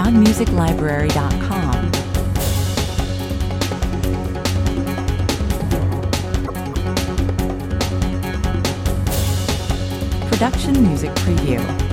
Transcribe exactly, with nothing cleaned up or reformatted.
on music library dot com. Production Music Preview.